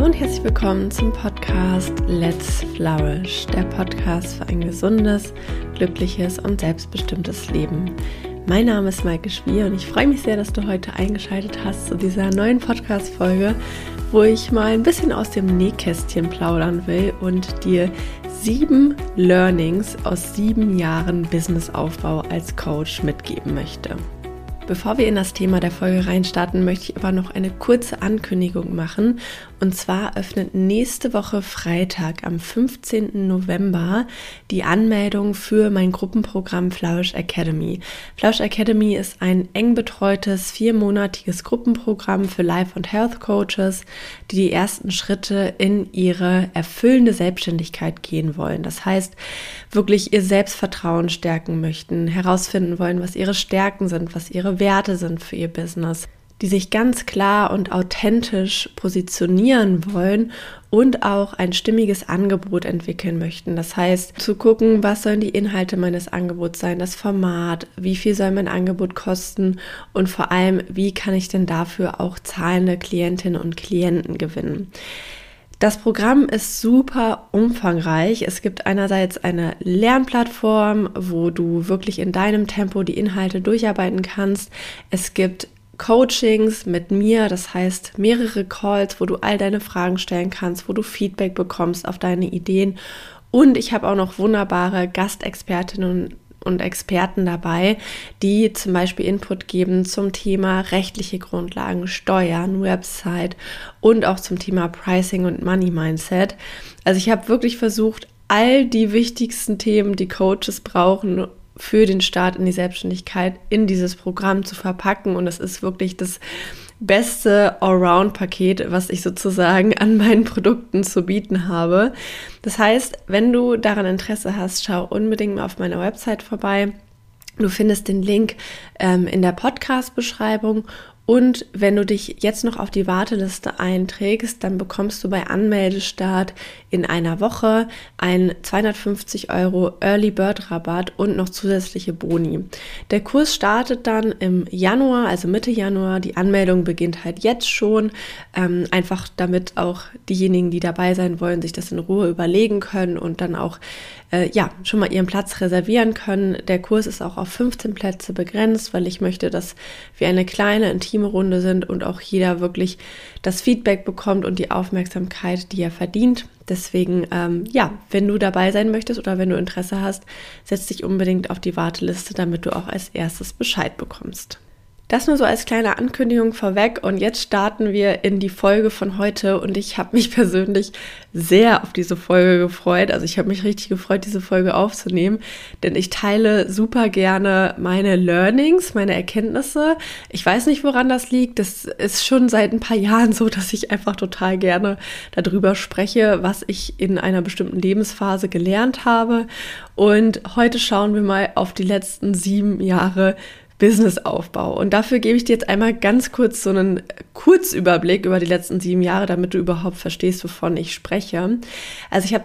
und herzlich willkommen zum Podcast Let's Flourish, der Podcast für ein gesundes, glückliches und selbstbestimmtes Leben. Mein Name ist Maike Schwier und ich freue mich sehr, dass du heute eingeschaltet hast zu dieser neuen Podcast-Folge, wo ich mal ein bisschen aus dem Nähkästchen plaudern will und dir 7 Learnings aus 7 Jahren Businessaufbau als Coach mitgeben möchte. Bevor wir in das Thema der Folge reinstarten, möchte ich aber noch eine kurze Ankündigung machen. Und zwar öffnet nächste Woche Freitag am 15. November die Anmeldung für mein Gruppenprogramm Flourish Academy. Flourish Academy ist ein eng betreutes 4-monatiges Gruppenprogramm für Life- und Health Coaches, die ersten Schritte in ihre erfüllende Selbstständigkeit gehen wollen. Das heißt, wirklich ihr Selbstvertrauen stärken möchten, herausfinden wollen, was ihre Stärken sind, was ihre Werte sind für ihr Business, die sich ganz klar und authentisch positionieren wollen und auch ein stimmiges Angebot entwickeln möchten. Das heißt, zu gucken, was sollen die Inhalte meines Angebots sein, das Format, wie viel soll mein Angebot kosten und vor allem, wie kann ich denn dafür auch zahlende Klientinnen und Klienten gewinnen. Das Programm ist super umfangreich. Es gibt einerseits eine Lernplattform, wo du wirklich in deinem Tempo die Inhalte durcharbeiten kannst. Es gibt Coachings mit mir, das heißt mehrere Calls, wo du all deine Fragen stellen kannst, wo du Feedback bekommst auf deine Ideen. Und ich habe auch noch wunderbare Gastexpertinnen und Experten dabei, die zum Beispiel Input geben zum Thema rechtliche Grundlagen, Steuern, Website und auch zum Thema Pricing und Money Mindset. Also ich habe wirklich versucht, all die wichtigsten Themen, die Coaches brauchen für den Start in die Selbstständigkeit, in dieses Programm zu verpacken. Und es ist wirklich das beste Allround-Paket, was ich sozusagen an meinen Produkten zu bieten habe. Das heißt, wenn du daran Interesse hast, schau unbedingt mal auf meiner Website vorbei. Du findest den Link in der Podcast-Beschreibung. Und wenn du dich jetzt noch auf die Warteliste einträgst, dann bekommst du bei Anmeldestart in einer Woche einen 250 € Early Bird Rabatt und noch zusätzliche Boni. Der Kurs startet dann im Januar, also Mitte Januar. Die Anmeldung beginnt halt jetzt schon, einfach damit auch diejenigen, die dabei sein wollen, sich das in Ruhe überlegen können und dann auch schon mal ihren Platz reservieren können. Der Kurs ist auch auf 15 Plätze begrenzt, weil ich möchte, dass wir eine kleine, intime Runde sind und auch jeder wirklich das Feedback bekommt und die Aufmerksamkeit, die er verdient. Deswegen, wenn du dabei sein möchtest oder wenn du Interesse hast, setz dich unbedingt auf die Warteliste, damit du auch als erstes Bescheid bekommst. Das nur so als kleine Ankündigung vorweg und jetzt starten wir in die Folge von heute und ich habe mich persönlich sehr auf diese Folge gefreut. Also ich habe mich richtig gefreut, diese Folge aufzunehmen, denn ich teile super gerne meine Learnings, meine Erkenntnisse. Ich weiß nicht, woran das liegt. Das ist schon seit ein paar Jahren so, dass ich einfach total gerne darüber spreche, was ich in einer bestimmten Lebensphase gelernt habe. Und heute schauen wir mal auf die letzten 7 Jahre Businessaufbau. Und dafür gebe ich dir jetzt einmal ganz kurz so einen Kurzüberblick über die letzten 7 Jahre, damit du überhaupt verstehst, wovon ich spreche. Also ich habe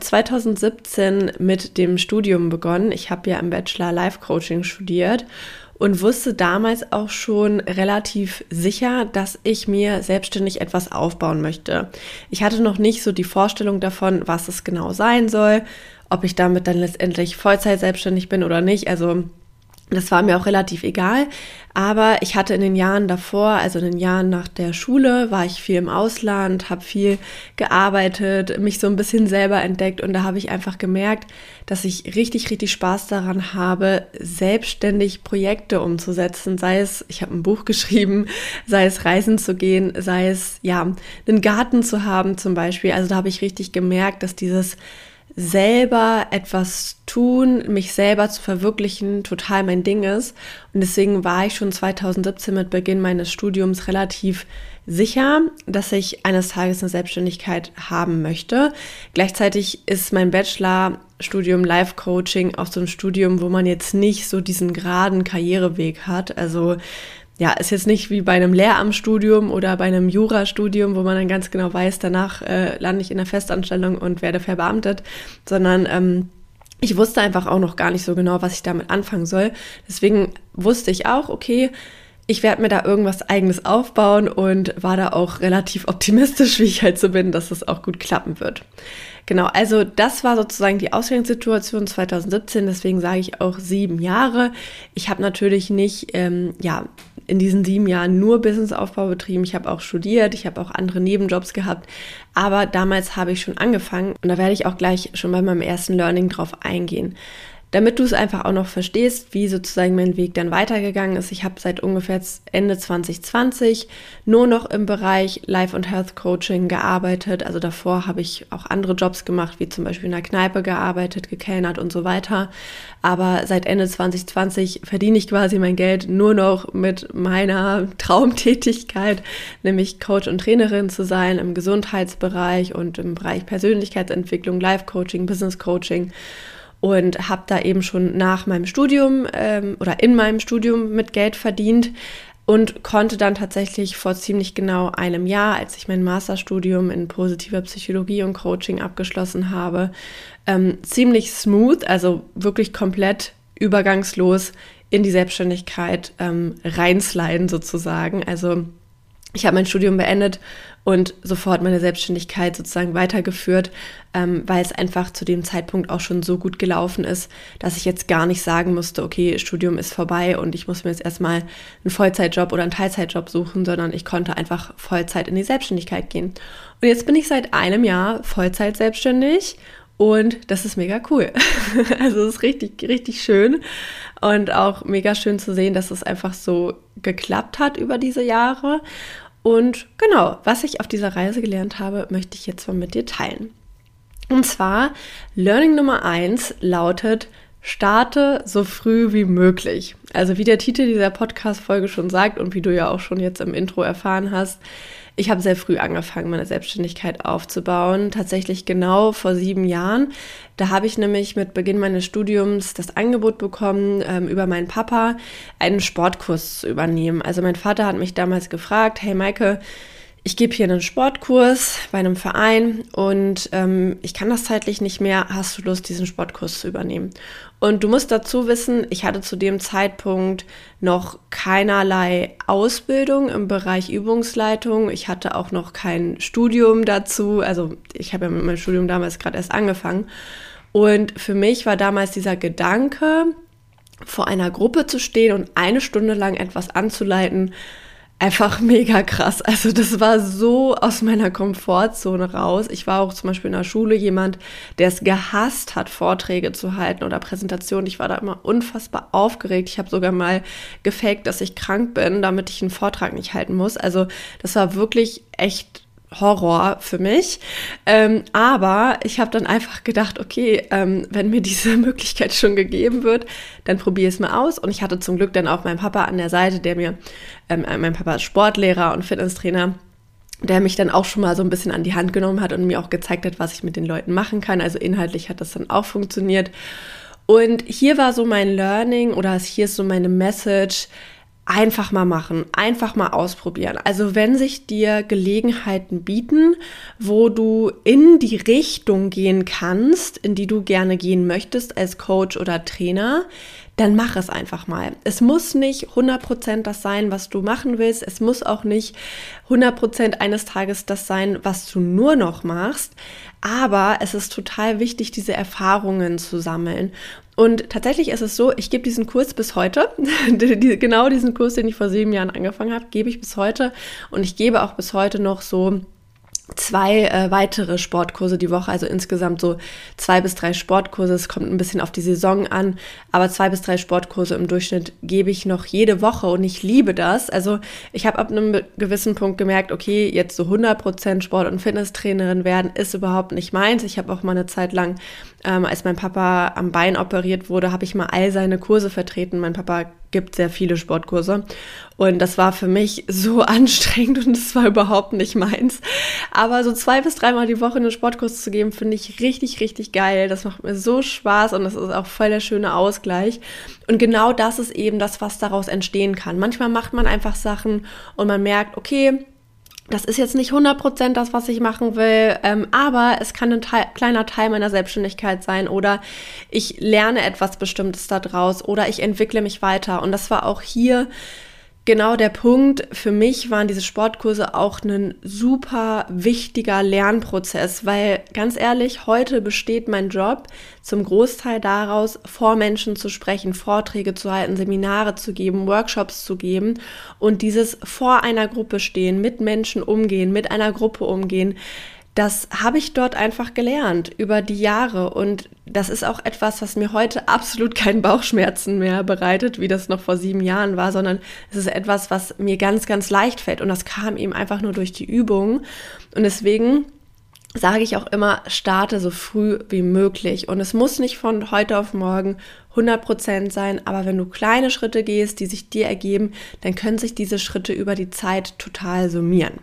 2017 mit dem Studium begonnen. Ich habe ja im Bachelor Life Coaching studiert und wusste damals auch schon relativ sicher, dass ich mir selbstständig etwas aufbauen möchte. Ich hatte noch nicht so die Vorstellung davon, was es genau sein soll, ob ich damit dann letztendlich Vollzeit selbstständig bin oder nicht. Also das war mir auch relativ egal, aber ich hatte in den Jahren davor, also in den Jahren nach der Schule, war ich viel im Ausland, habe viel gearbeitet, mich so ein bisschen selber entdeckt und da habe ich einfach gemerkt, dass ich richtig, richtig Spaß daran habe, selbstständig Projekte umzusetzen, sei es, ich habe ein Buch geschrieben, sei es reisen zu gehen, sei es, einen Garten zu haben zum Beispiel. Also da habe ich richtig gemerkt, dass dieses selber etwas tun, mich selber zu verwirklichen, total mein Ding ist. Und deswegen war ich schon 2017 mit Beginn meines Studiums relativ sicher, dass ich eines Tages eine Selbstständigkeit haben möchte. Gleichzeitig ist mein Bachelorstudium Life Coaching auch so ein Studium, wo man jetzt nicht so diesen geraden Karriereweg hat. Also ist jetzt nicht wie bei einem Lehramtsstudium oder bei einem Jurastudium, wo man dann ganz genau weiß, danach lande ich in einer Festanstellung und werde verbeamtet, sondern ich wusste einfach auch noch gar nicht so genau, was ich damit anfangen soll. Deswegen wusste ich auch, okay, ich werde mir da irgendwas Eigenes aufbauen und war da auch relativ optimistisch, wie ich halt so bin, dass es auch gut klappen wird. Genau, also das war sozusagen die Ausgangssituation 2017, deswegen sage ich auch 7 Jahre. Ich habe natürlich nicht, in diesen 7 Jahren nur Businessaufbau betrieben. Ich habe auch studiert, ich habe auch andere Nebenjobs gehabt, aber damals habe ich schon angefangen und da werde ich auch gleich schon bei meinem ersten Learning drauf eingehen. Damit du es einfach auch noch verstehst, wie sozusagen mein Weg dann weitergegangen ist. Ich habe seit ungefähr Ende 2020 nur noch im Bereich Life- und Health Coaching gearbeitet. Also davor habe ich auch andere Jobs gemacht, wie zum Beispiel in einer Kneipe gearbeitet, gekellnert und so weiter. Aber seit Ende 2020 verdiene ich quasi mein Geld nur noch mit meiner Traumtätigkeit, nämlich Coach und Trainerin zu sein im Gesundheitsbereich und im Bereich Persönlichkeitsentwicklung, Life Coaching, Business Coaching. Und habe da eben schon nach meinem Studium oder in meinem Studium mit Geld verdient und konnte dann tatsächlich vor ziemlich genau einem Jahr, als ich mein Masterstudium in positiver Psychologie und Coaching abgeschlossen habe, ziemlich smooth, also wirklich komplett übergangslos in die Selbstständigkeit reinsliden sozusagen. Also ich habe mein Studium beendet und sofort meine Selbstständigkeit sozusagen weitergeführt, weil es einfach zu dem Zeitpunkt auch schon so gut gelaufen ist, dass ich jetzt gar nicht sagen musste, okay, Studium ist vorbei und ich muss mir jetzt erstmal einen Vollzeitjob oder einen Teilzeitjob suchen, sondern ich konnte einfach Vollzeit in die Selbstständigkeit gehen. Und jetzt bin ich seit einem Jahr Vollzeit selbstständig und das ist mega cool. Also es ist richtig, richtig schön und auch mega schön zu sehen, dass es einfach so geklappt hat über diese Jahre. Und genau, was ich auf dieser Reise gelernt habe, möchte ich jetzt mal mit dir teilen. Und zwar, Learning Nummer 1 lautet, starte so früh wie möglich. Also wie der Titel dieser Podcast-Folge schon sagt und wie du ja auch schon jetzt im Intro erfahren hast, ich habe sehr früh angefangen, meine Selbstständigkeit aufzubauen, tatsächlich genau vor 7 Jahren. Da habe ich nämlich mit Beginn meines Studiums das Angebot bekommen, über meinen Papa einen Sportkurs zu übernehmen. Also mein Vater hat mich damals gefragt, hey Maike, ich gebe hier einen Sportkurs bei einem Verein und ich kann das zeitlich nicht mehr. Hast du Lust, diesen Sportkurs zu übernehmen? Und du musst dazu wissen, ich hatte zu dem Zeitpunkt noch keinerlei Ausbildung im Bereich Übungsleitung. Ich hatte auch noch kein Studium dazu. Also ich habe ja mit meinem Studium damals gerade erst angefangen. Und für mich war damals dieser Gedanke, vor einer Gruppe zu stehen und 1 Stunde lang etwas anzuleiten, einfach mega krass. Also das war so aus meiner Komfortzone raus. Ich war auch zum Beispiel in der Schule jemand, der es gehasst hat, Vorträge zu halten oder Präsentationen. Ich war da immer unfassbar aufgeregt. Ich habe sogar mal gefaked, dass ich krank bin, damit ich einen Vortrag nicht halten muss. Also das war wirklich echt Horror für mich. Aber ich habe dann einfach gedacht, okay, wenn mir diese Möglichkeit schon gegeben wird, dann probiere es mal aus. Und ich hatte zum Glück dann auch meinen Papa an der Seite, der mir, mein Papa ist Sportlehrer und Fitnesstrainer, der mich dann auch schon mal so ein bisschen an die Hand genommen hat und mir auch gezeigt hat, was ich mit den Leuten machen kann. Also inhaltlich hat das dann auch funktioniert. Und hier war so mein Learning oder hier ist so meine Message: einfach mal machen, einfach mal ausprobieren. Also wenn sich dir Gelegenheiten bieten, wo du in die Richtung gehen kannst, in die du gerne gehen möchtest als Coach oder Trainer, dann mach es einfach mal. Es muss nicht 100% das sein, was du machen willst. Es muss auch nicht 100% eines Tages das sein, was du nur noch machst. Aber es ist total wichtig, diese Erfahrungen zu sammeln. Und tatsächlich ist es so, ich gebe diesen Kurs bis heute, genau diesen Kurs, den ich vor 7 Jahren angefangen habe, gebe ich bis heute. Und ich gebe auch bis heute noch so 2 weitere Sportkurse die Woche, also insgesamt so 2 bis 3 Sportkurse. Es kommt ein bisschen auf die Saison an, aber 2 bis 3 Sportkurse im Durchschnitt gebe ich noch jede Woche und ich liebe das. Also ich habe ab einem gewissen Punkt gemerkt, okay, jetzt so 100% Sport- und Fitnesstrainerin werden ist überhaupt nicht meins. Ich habe auch mal eine Zeit lang, als mein Papa am Bein operiert wurde, habe ich mal all seine Kurse vertreten. Mein Papa gibt sehr viele Sportkurse und das war für mich so anstrengend und es war überhaupt nicht meins. Aber so 2 bis 3 Mal die Woche einen Sportkurs zu geben, finde ich richtig, richtig geil. Das macht mir so Spaß und das ist auch voll der schöne Ausgleich. Und genau das ist eben das, was daraus entstehen kann. Manchmal macht man einfach Sachen und man merkt, okay, das ist jetzt nicht 100% das, was ich machen will, aber es kann ein kleiner Teil meiner Selbstständigkeit sein oder ich lerne etwas Bestimmtes daraus oder ich entwickle mich weiter. Und das war auch hier genau der Punkt. Für mich waren diese Sportkurse auch ein super wichtiger Lernprozess, weil ganz ehrlich, heute besteht mein Job zum Großteil daraus, vor Menschen zu sprechen, Vorträge zu halten, Seminare zu geben, Workshops zu geben und dieses vor einer Gruppe stehen, mit Menschen umgehen, mit einer Gruppe umgehen. Das habe ich dort einfach gelernt über die Jahre und das ist auch etwas, was mir heute absolut keinen Bauchschmerzen mehr bereitet, wie das noch vor 7 Jahren war, sondern es ist etwas, was mir ganz, ganz leicht fällt und das kam eben einfach nur durch die Übung und deswegen sage ich auch immer, starte so früh wie möglich und es muss nicht von heute auf morgen 100% sein, aber wenn du kleine Schritte gehst, die sich dir ergeben, dann können sich diese Schritte über die Zeit total summieren.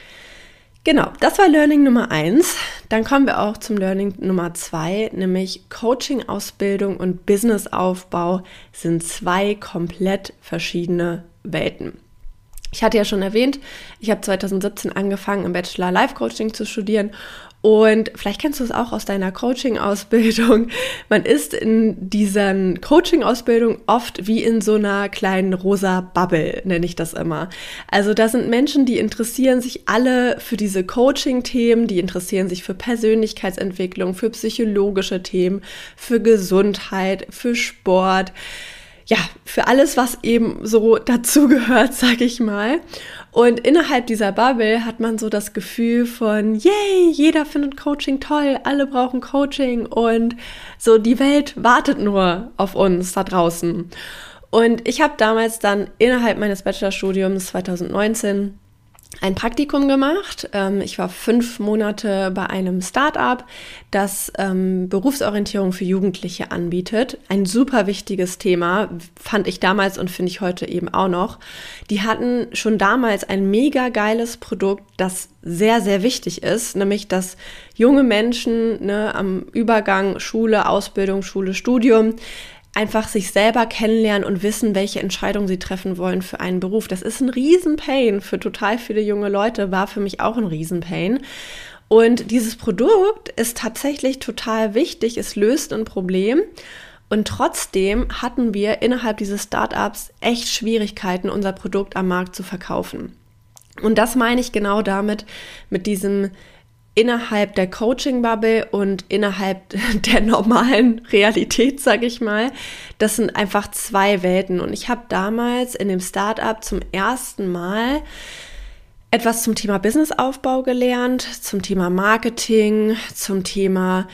Genau, das war Learning Nummer 1. Dann kommen wir auch zum Learning Nummer 2, nämlich Coaching-Ausbildung und Businessaufbau sind 2 komplett verschiedene Welten. Ich hatte ja schon erwähnt, ich habe 2017 angefangen, im Bachelor Life Coaching zu studieren und vielleicht kennst du es auch aus deiner Coaching-Ausbildung. Man ist in diesen Coaching-Ausbildungen oft wie in so einer kleinen rosa Bubble, nenne ich das immer. Also da sind Menschen, die interessieren sich alle für diese Coaching-Themen, die interessieren sich für Persönlichkeitsentwicklung, für psychologische Themen, für Gesundheit, für Sport. Ja, für alles, was eben so dazugehört, sage ich mal. Und innerhalb dieser Bubble hat man so das Gefühl von, yay, jeder findet Coaching toll, alle brauchen Coaching und so die Welt wartet nur auf uns da draußen. Und ich habe damals dann innerhalb meines Bachelorstudiums 2019 ein Praktikum gemacht. Ich war 5 Monate bei einem Start-up, das Berufsorientierung für Jugendliche anbietet. Ein super wichtiges Thema, fand ich damals und finde ich heute eben auch noch. Die hatten schon damals ein mega geiles Produkt, das sehr, sehr wichtig ist, nämlich dass junge Menschen am Übergang Schule, Ausbildung, Schule, Studium einfach sich selber kennenlernen und wissen, welche Entscheidungen sie treffen wollen für einen Beruf. Das ist ein Riesenpain für total viele junge Leute, war für mich auch ein Riesenpain. Und dieses Produkt ist tatsächlich total wichtig, es löst ein Problem. Und trotzdem hatten wir innerhalb dieses Startups echt Schwierigkeiten, unser Produkt am Markt zu verkaufen. Und das meine ich genau damit, mit diesem innerhalb der Coaching-Bubble und innerhalb der normalen Realität, sage ich mal, das sind einfach 2 Welten. Und ich habe damals in dem Startup zum ersten Mal etwas zum Thema Businessaufbau gelernt, zum Thema Marketing, zum Thema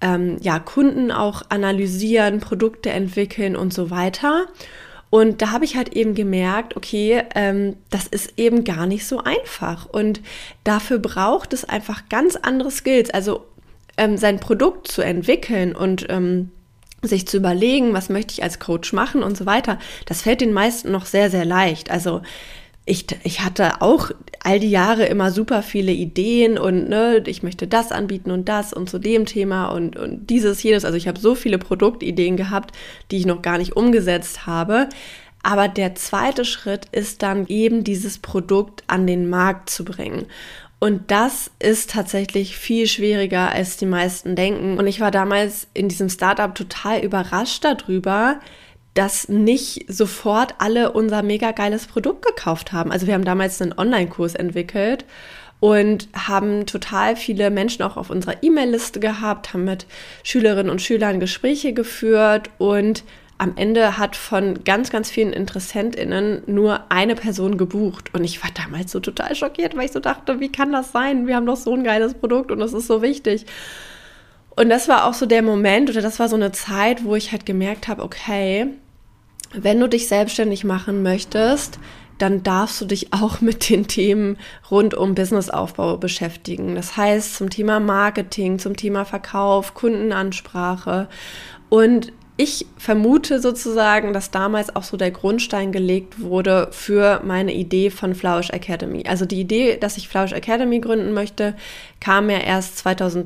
Kunden auch analysieren, Produkte entwickeln und so weiter. Und da habe ich halt eben gemerkt, okay, das ist eben gar nicht so einfach. Und dafür braucht es einfach ganz andere Skills. Also sein Produkt zu entwickeln und sich zu überlegen, was möchte ich als Coach machen und so weiter, das fällt den meisten noch sehr, sehr leicht. Also ich hatte auch all die Jahre immer super viele Ideen und ich möchte das anbieten und das und zu dem Thema und dieses, jenes. Also ich habe so viele Produktideen gehabt, die ich noch gar nicht umgesetzt habe. Aber der zweite Schritt ist dann eben dieses Produkt an den Markt zu bringen. Und das ist tatsächlich viel schwieriger, als die meisten denken. Und ich war damals in diesem Startup total überrascht darüber, dass nicht sofort alle unser mega geiles Produkt gekauft haben. Also wir haben damals einen Online-Kurs entwickelt und haben total viele Menschen auch auf unserer E-Mail-Liste gehabt, haben mit Schülerinnen und Schülern Gespräche geführt und am Ende hat von ganz, ganz vielen InteressentInnen nur eine Person gebucht. Und ich war damals so total schockiert, weil ich so dachte, wie kann das sein? Wir haben doch so ein geiles Produkt und das ist so wichtig. Und das war auch so der Moment oder das war so eine Zeit, wo ich halt gemerkt habe, okay, wenn du dich selbstständig machen möchtest, dann darfst du dich auch mit den Themen rund um Businessaufbau beschäftigen. Das heißt zum Thema Marketing, zum Thema Verkauf, Kundenansprache. Und ich vermute sozusagen, dass damals auch so der Grundstein gelegt wurde für meine Idee von Flourish Academy. Also die Idee, dass ich Flourish Academy gründen möchte, kam ja erst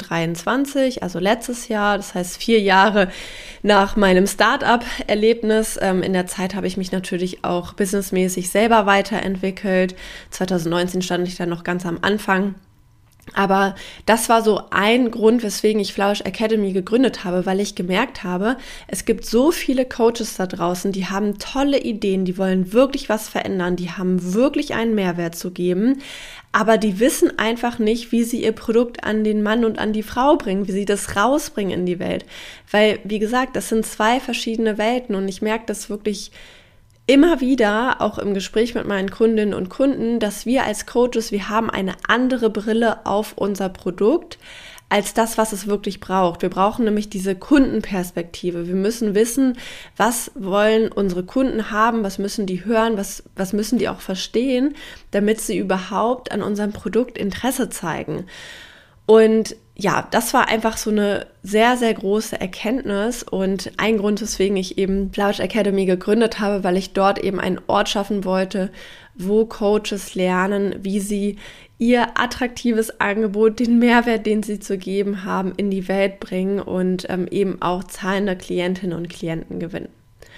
2023, also letztes Jahr. Das heißt 4 Jahre nach meinem Start-up-Erlebnis. In der Zeit habe ich mich natürlich auch businessmäßig selber weiterentwickelt. 2019 stand ich dann noch ganz am Anfang. Aber das war so ein Grund, weswegen ich Flourish Academy gegründet habe, weil ich gemerkt habe, es gibt so viele Coaches da draußen, die haben tolle Ideen, die wollen wirklich was verändern, die haben wirklich einen Mehrwert zu geben, aber die wissen einfach nicht, wie sie ihr Produkt an den Mann und an die Frau bringen, wie sie das rausbringen in die Welt. Weil, wie gesagt, das sind zwei verschiedene Welten und ich merke das wirklich immer wieder, auch im Gespräch mit meinen Kundinnen und Kunden, dass wir als Coaches, wir haben eine andere Brille auf unser Produkt als das, was es wirklich braucht. Wir brauchen nämlich diese Kundenperspektive. Wir müssen wissen, was wollen unsere Kunden haben, was müssen die hören, was müssen die auch verstehen, damit sie überhaupt an unserem Produkt Interesse zeigen. Und ja, das war einfach so eine sehr, sehr große Erkenntnis und ein Grund, weswegen ich eben Flourish Academy gegründet habe, weil ich dort eben einen Ort schaffen wollte, wo Coaches lernen, wie sie ihr attraktives Angebot, den Mehrwert, den sie zu geben haben, in die Welt bringen und eben auch zahlende Klientinnen und Klienten gewinnen.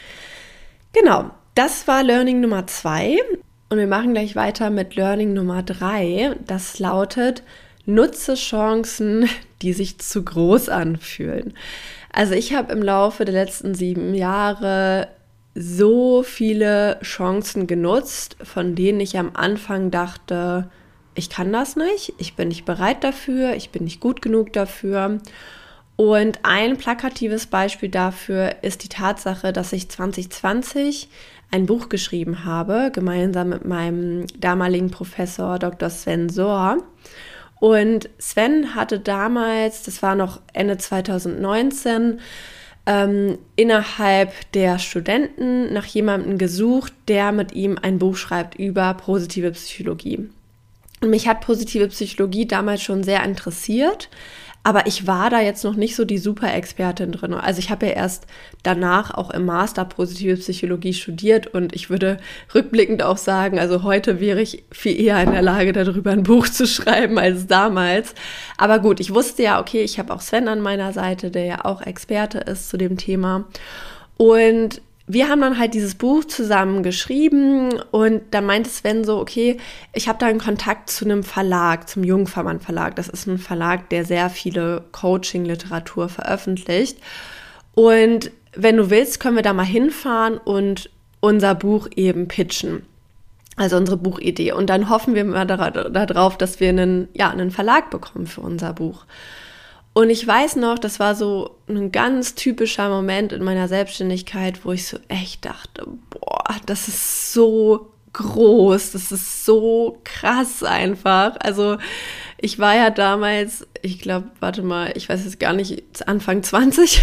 Genau, das war Learning Nummer 2 und wir machen gleich weiter mit Learning Nummer 3. Das lautet: Nutze Chancen, die sich zu groß anfühlen. Also ich habe im Laufe der letzten 7 Jahre so viele Chancen genutzt, von denen ich am Anfang dachte, ich kann das nicht, ich bin nicht bereit dafür, ich bin nicht gut genug dafür. Und ein plakatives Beispiel dafür ist die Tatsache, dass ich 2020 ein Buch geschrieben habe, gemeinsam mit meinem damaligen Professor Dr. Sven Sohr. Und Sven hatte damals, das war noch Ende 2019, innerhalb der Studenten nach jemandem gesucht, der mit ihm ein Buch schreibt über positive Psychologie. Und mich hat positive Psychologie damals schon sehr interessiert, aber ich war da jetzt noch nicht so die Super-Expertin drin. Also ich habe ja erst danach auch im Master positive Psychologie studiert und ich würde rückblickend auch sagen, also heute wäre ich viel eher in der Lage, darüber ein Buch zu schreiben als damals. Aber gut, ich wusste ja, okay, ich habe auch Sven an meiner Seite, der ja auch Experte ist zu dem Thema. Und wir haben dann halt dieses Buch zusammen geschrieben und da meinte Sven so, okay, ich habe da einen Kontakt zu einem Verlag, zum Jungfermann Verlag. Das ist ein Verlag, der sehr viele Coaching-Literatur veröffentlicht. Und wenn du willst, können wir da mal hinfahren und unser Buch eben pitchen. Also unsere Buchidee. Und dann hoffen wir mal darauf, dass wir einen Verlag bekommen für unser Buch. Und ich weiß noch, das war so ein ganz typischer Moment in meiner Selbstständigkeit, wo ich so echt dachte, boah, das ist so groß, das ist so krass einfach. Also ich war ja damals, ich glaube, ich weiß jetzt gar nicht, Anfang 20,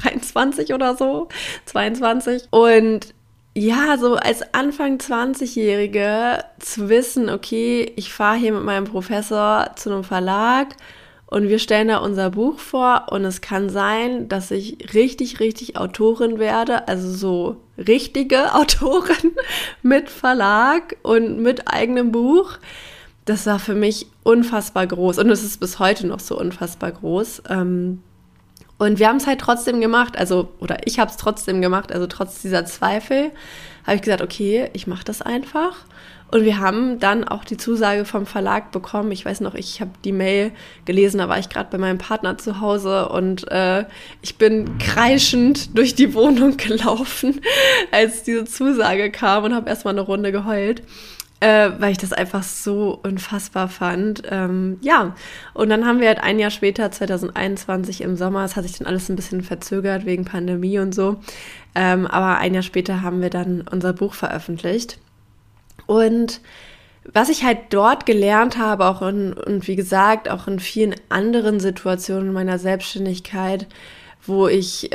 23 oder so, 22. Und ja, so als Anfang 20-Jährige zu wissen, okay, ich fahre hier mit meinem Professor zu einem Verlag, und wir stellen da unser Buch vor und es kann sein, dass ich richtig, richtig Autorin werde, also so richtige Autorin mit Verlag und mit eigenem Buch. Das war für mich unfassbar groß und es ist bis heute noch so unfassbar groß. Und wir haben es halt trotzdem gemacht, oder ich habe es trotzdem gemacht, also trotz dieser Zweifel habe ich gesagt, okay, ich mache das einfach. Und wir haben dann auch die Zusage vom Verlag bekommen. Ich weiß noch, ich habe die Mail gelesen, da war ich gerade bei meinem Partner zu Hause und ich bin kreischend durch die Wohnung gelaufen, als diese Zusage kam und habe erstmal eine Runde geheult, weil ich das einfach so unfassbar fand. Ja, und dann haben wir halt ein Jahr später, 2021 im Sommer, es hat sich dann alles ein bisschen verzögert wegen Pandemie und so, aber ein Jahr später haben wir dann unser Buch veröffentlicht. Und was ich halt dort gelernt habe, auch und wie gesagt, auch in vielen anderen Situationen meiner Selbstständigkeit, wo ich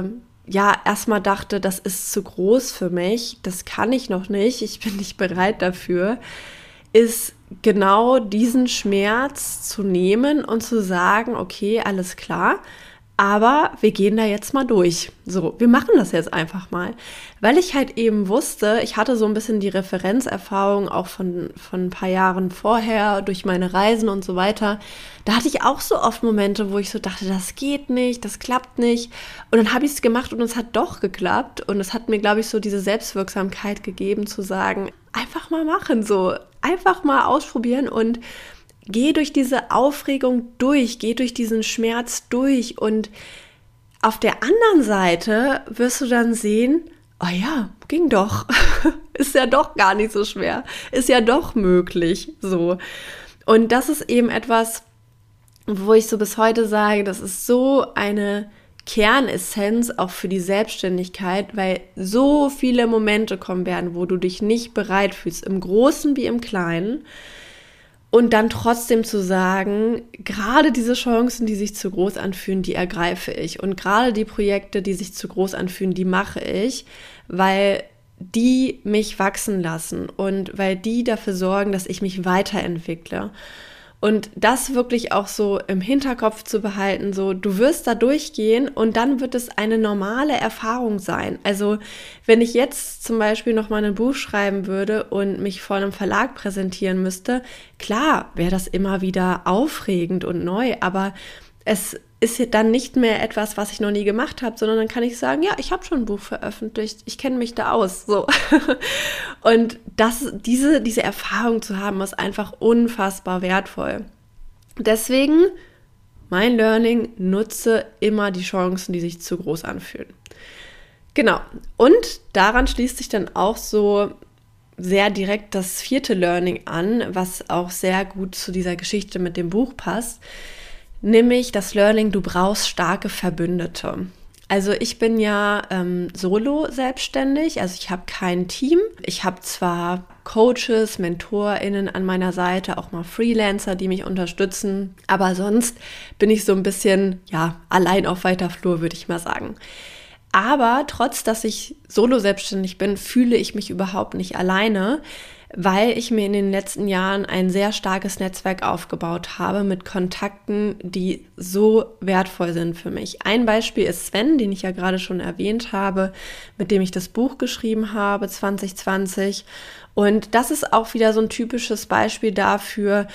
erstmal dachte, das ist zu groß für mich, das kann ich noch nicht, ich bin nicht bereit dafür, ist genau diesen Schmerz zu nehmen und zu sagen, okay, alles klar, aber wir gehen da jetzt mal durch. So, wir machen das jetzt einfach mal. Weil ich halt eben wusste, ich hatte so ein bisschen die Referenzerfahrung auch von ein paar Jahren vorher, durch meine Reisen und so weiter. Da hatte ich auch so oft Momente, wo ich so dachte, das geht nicht, das klappt nicht. Und dann habe ich es gemacht und es hat doch geklappt. Und es hat mir, glaube ich, so diese Selbstwirksamkeit gegeben, zu sagen, einfach mal machen, so, einfach mal ausprobieren und geh durch diese Aufregung durch, geh durch diesen Schmerz durch und auf der anderen Seite wirst du dann sehen, oh ja, ging doch, ist ja doch gar nicht so schwer, ist ja doch möglich, so. Und das ist eben etwas, wo ich so bis heute sage, das ist so eine Kernessenz auch für die Selbstständigkeit, weil so viele Momente kommen werden, wo du dich nicht bereit fühlst, im Großen wie im Kleinen, und dann trotzdem zu sagen, gerade diese Chancen, die sich zu groß anfühlen, die ergreife ich, und gerade die Projekte, die sich zu groß anfühlen, die mache ich, weil die mich wachsen lassen und weil die dafür sorgen, dass ich mich weiterentwickle. Und das wirklich auch so im Hinterkopf zu behalten, so du wirst da durchgehen und dann wird es eine normale Erfahrung sein. Also wenn ich jetzt zum Beispiel nochmal ein Buch schreiben würde und mich vor einem Verlag präsentieren müsste, klar wäre das immer wieder aufregend und neu, aber es ist dann nicht mehr etwas, was ich noch nie gemacht habe, sondern dann kann ich sagen, ja, ich habe schon ein Buch veröffentlicht, ich kenne mich da aus, so. Und diese Erfahrung zu haben, ist einfach unfassbar wertvoll. Deswegen, mein Learning, nutze immer die Chancen, die sich zu groß anfühlen. Genau. Und daran schließt sich dann auch so sehr direkt das 4. Learning an, was auch sehr gut zu dieser Geschichte mit dem Buch passt. Nämlich das Learning, du brauchst starke Verbündete. Also ich bin ja solo selbstständig, also ich habe kein Team. Ich habe zwar Coaches, MentorInnen an meiner Seite, auch mal Freelancer, die mich unterstützen, aber sonst bin ich so ein bisschen, ja, allein auf weiter Flur, würde ich mal sagen. Aber trotz, dass ich solo selbstständig bin, fühle ich mich überhaupt nicht alleine, weil ich mir in den letzten Jahren ein sehr starkes Netzwerk aufgebaut habe mit Kontakten, die so wertvoll sind für mich. Ein Beispiel ist Sven, den ich ja gerade schon erwähnt habe, mit dem ich das Buch geschrieben habe 2020. Und das ist auch wieder so ein typisches Beispiel dafür,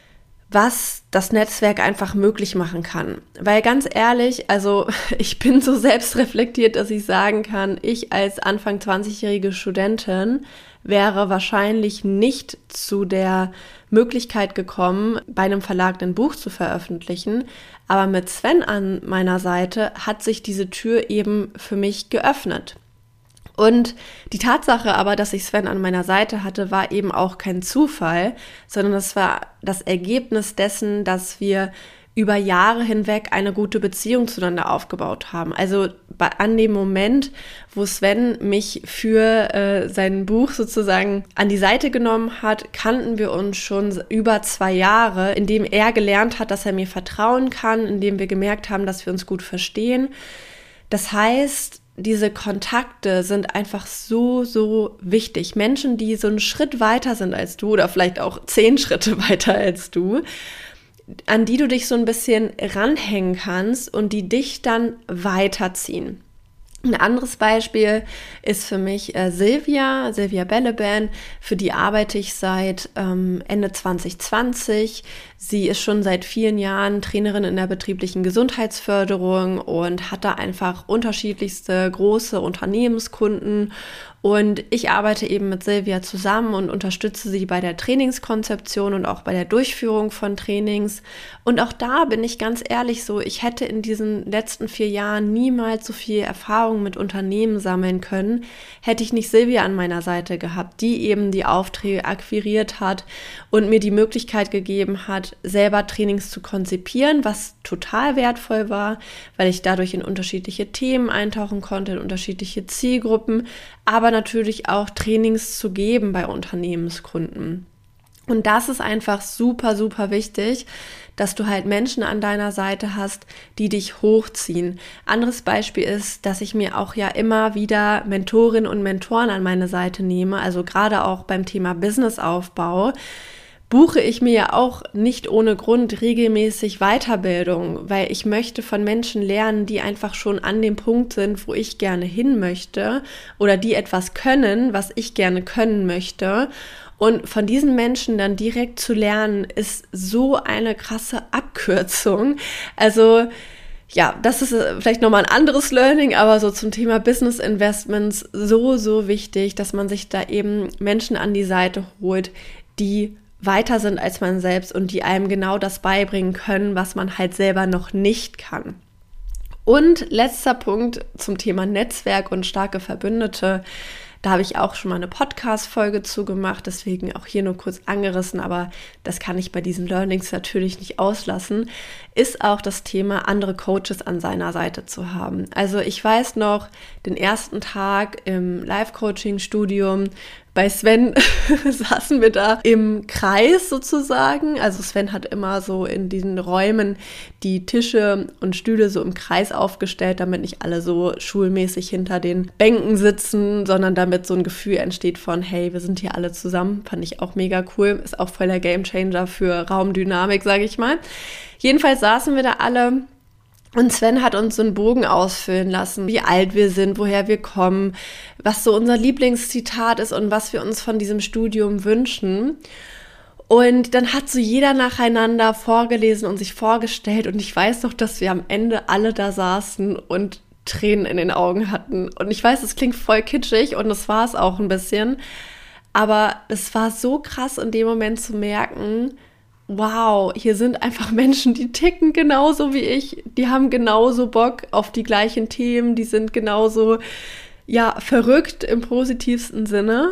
was das Netzwerk einfach möglich machen kann. Weil ganz ehrlich, also ich bin so selbstreflektiert, dass ich sagen kann, ich als Anfang 20-jährige Studentin wäre wahrscheinlich nicht zu der Möglichkeit gekommen, bei einem Verlag ein Buch zu veröffentlichen. Aber mit Sven an meiner Seite hat sich diese Tür eben für mich geöffnet. Und die Tatsache aber, dass ich Sven an meiner Seite hatte, war eben auch kein Zufall, sondern das war das Ergebnis dessen, dass wir über Jahre hinweg eine gute Beziehung zueinander aufgebaut haben. Also an dem Moment, wo Sven mich für sein Buch sozusagen an die Seite genommen hat, kannten wir uns schon über 2 Jahre, indem er gelernt hat, dass er mir vertrauen kann, indem wir gemerkt haben, dass wir uns gut verstehen. Das heißt, diese Kontakte sind einfach so, so wichtig. Menschen, die so einen Schritt weiter sind als du oder vielleicht auch 10 Schritte weiter als du, an die du dich so ein bisschen ranhängen kannst und die dich dann weiterziehen. Ein anderes Beispiel ist für mich Silvia Belleben, für die arbeite ich seit Ende 2020. Sie ist schon seit vielen Jahren Trainerin in der betrieblichen Gesundheitsförderung und hat da einfach unterschiedlichste große Unternehmenskunden. Und ich arbeite eben mit Silvia zusammen und unterstütze sie bei der Trainingskonzeption und auch bei der Durchführung von Trainings. Und auch da bin ich ganz ehrlich so, ich hätte in diesen letzten 4 Jahren niemals so viel Erfahrung mit Unternehmen sammeln können, hätte ich nicht Silvia an meiner Seite gehabt, die eben die Aufträge akquiriert hat und mir die Möglichkeit gegeben hat, selber Trainings zu konzipieren, was total wertvoll war, weil ich dadurch in unterschiedliche Themen eintauchen konnte, in unterschiedliche Zielgruppen, aber natürlich auch Trainings zu geben bei Unternehmenskunden. Und das ist einfach super, super wichtig, dass du halt Menschen an deiner Seite hast, die dich hochziehen. Anderes Beispiel ist, dass ich mir auch ja immer wieder Mentorinnen und Mentoren an meine Seite nehme, also gerade auch beim Thema Businessaufbau, buche ich mir ja auch nicht ohne Grund regelmäßig Weiterbildung, weil ich möchte von Menschen lernen, die einfach schon an dem Punkt sind, wo ich gerne hin möchte oder die etwas können, was ich gerne können möchte. Und von diesen Menschen dann direkt zu lernen, ist so eine krasse Abkürzung. Also ja, das ist vielleicht nochmal ein anderes Learning, aber so zum Thema Business Investments so, so wichtig, dass man sich da eben Menschen an die Seite holt, die weiter sind als man selbst und die einem genau das beibringen können, was man halt selber noch nicht kann. Und letzter Punkt zum Thema Netzwerk und starke Verbündete. Da habe ich auch schon mal eine Podcast-Folge zu gemacht, deswegen auch hier nur kurz angerissen, aber das kann ich bei diesen Learnings natürlich nicht auslassen, ist auch das Thema, andere Coaches an seiner Seite zu haben. Also ich weiß noch, den ersten Tag im Live-Coaching-Studium bei Sven saßen wir da im Kreis sozusagen. Also Sven hat immer so in diesen Räumen die Tische und Stühle so im Kreis aufgestellt, damit nicht alle so schulmäßig hinter den Bänken sitzen, sondern damit so ein Gefühl entsteht von, hey, wir sind hier alle zusammen. Fand ich auch mega cool. Ist auch voll der Gamechanger für Raumdynamik, sage ich mal. Jedenfalls saßen wir da alle. Und Sven hat uns so einen Bogen ausfüllen lassen, wie alt wir sind, woher wir kommen, was so unser Lieblingszitat ist und was wir uns von diesem Studium wünschen. Und dann hat so jeder nacheinander vorgelesen und sich vorgestellt. Und ich weiß noch, dass wir am Ende alle da saßen und Tränen in den Augen hatten. Und ich weiß, es klingt voll kitschig und das war es auch ein bisschen. Aber es war so krass in dem Moment zu merken, wow, hier sind einfach Menschen, die ticken genauso wie ich, die haben genauso Bock auf die gleichen Themen, die sind genauso, ja, verrückt im positivsten Sinne.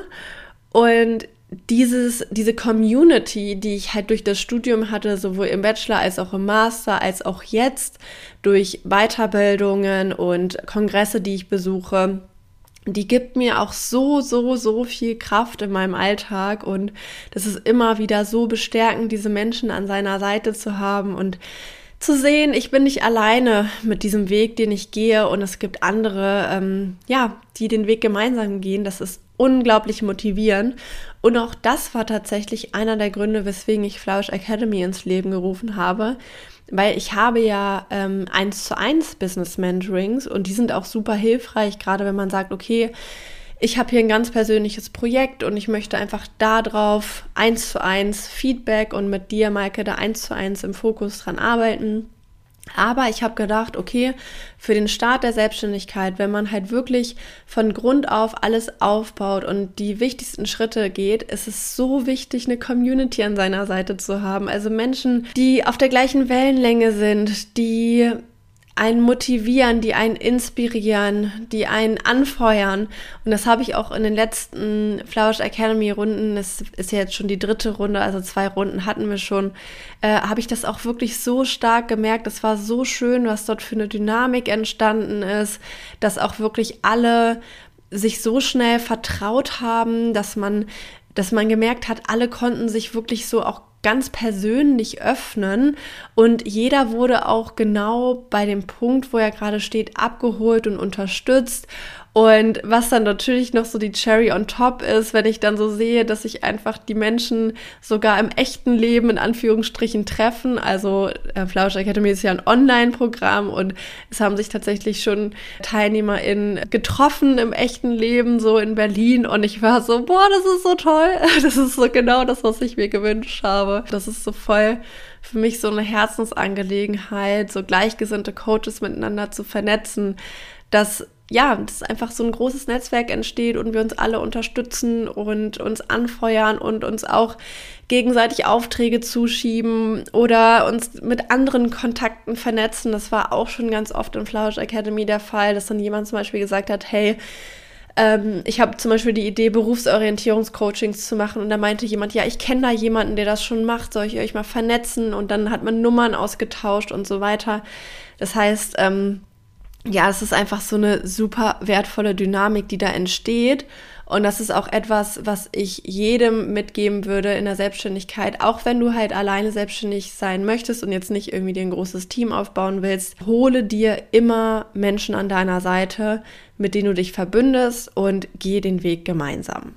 Und diese Community, die ich halt durch das Studium hatte, sowohl im Bachelor als auch im Master, als auch jetzt durch Weiterbildungen und Kongresse, die ich besuche, die gibt mir auch so viel Kraft in meinem Alltag und das ist immer wieder so bestärkend, diese Menschen an seiner Seite zu haben und zu sehen, ich bin nicht alleine mit diesem Weg, den ich gehe und es gibt andere, die den Weg gemeinsam gehen. Das ist unglaublich motivierend und auch das war tatsächlich einer der Gründe, weswegen ich Flourish Academy ins Leben gerufen habe. Weil ich habe ja 1:1 Business Mentorings und die sind auch super hilfreich, gerade wenn man sagt, okay, ich habe hier ein ganz persönliches Projekt und ich möchte einfach darauf 1:1 Feedback und mit dir, Maike, da 1:1 im Fokus dran arbeiten. Aber ich habe gedacht, okay, für den Start der Selbstständigkeit, wenn man halt wirklich von Grund auf alles aufbaut und die wichtigsten Schritte geht, ist es so wichtig, eine Community an seiner Seite zu haben. Also Menschen, die auf der gleichen Wellenlänge sind, die einen motivieren, die einen inspirieren, die einen anfeuern. Und das habe ich auch in den letzten Flourish Academy Runden, das ist ja jetzt schon die 3. Runde, also 2 Runden hatten wir schon, habe ich das auch wirklich so stark gemerkt. Es war so schön, was dort für eine Dynamik entstanden ist, dass auch wirklich alle sich so schnell vertraut haben, dass man gemerkt hat, alle konnten sich wirklich so auch ganz persönlich öffnen und jeder wurde auch genau bei dem Punkt, wo er gerade steht, abgeholt und unterstützt. Und was dann natürlich noch so die Cherry on top ist, wenn ich dann so sehe, dass sich einfach die Menschen sogar im echten Leben in Anführungsstrichen treffen. Also Flourish Academy ist ja ein Online-Programm und es haben sich tatsächlich schon TeilnehmerInnen getroffen im echten Leben, so in Berlin. Und ich war so, boah, das ist so toll. Das ist so genau das, was ich mir gewünscht habe. Das ist so voll für mich so eine Herzensangelegenheit, so gleichgesinnte Coaches miteinander zu vernetzen, dass einfach so ein großes Netzwerk entsteht und wir uns alle unterstützen und uns anfeuern und uns auch gegenseitig Aufträge zuschieben oder uns mit anderen Kontakten vernetzen. Das war auch schon ganz oft in Flourish Academy der Fall, dass dann jemand zum Beispiel gesagt hat, hey, ich habe zum Beispiel die Idee, Berufsorientierungscoachings zu machen und da meinte jemand, ja, ich kenne da jemanden, der das schon macht, soll ich euch mal vernetzen? Und dann hat man Nummern ausgetauscht und so weiter. Das heißt, es ist einfach so eine super wertvolle Dynamik, die da entsteht. Und das ist auch etwas, was ich jedem mitgeben würde in der Selbstständigkeit. Auch wenn du halt alleine selbstständig sein möchtest und jetzt nicht irgendwie dir ein großes Team aufbauen willst, hole dir immer Menschen an deiner Seite, mit denen du dich verbündest und geh den Weg gemeinsam.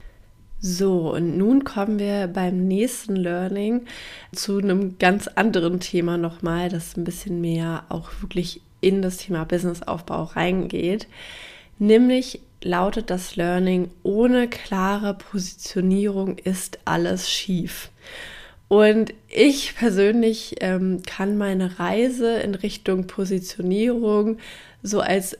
So, und nun kommen wir beim nächsten Learning zu einem ganz anderen Thema nochmal, das ein bisschen mehr auch wirklich in das Thema Businessaufbau reingeht. Nämlich lautet das Learning, ohne klare Positionierung ist alles schief. Und ich persönlich kann meine Reise in Richtung Positionierung so als